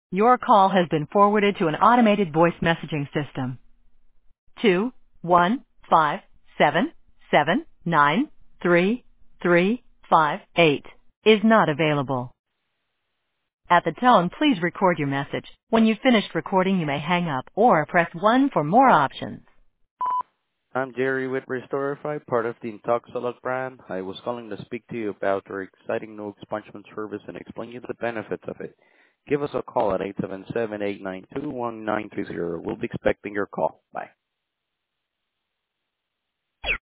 Your call has been forwarded to an automated voice messaging system. 21577933358 is not available. At the tone, please record your message. When you've finished recording, you may hang up or press 1 for more options. I'm Jerry with Restorify, part of the Intoxalog brand. I was calling to speak to you about our exciting new expungement service and explain you the benefits of it. Give us a call at 877-892-1930. We'll be expecting your call. Bye.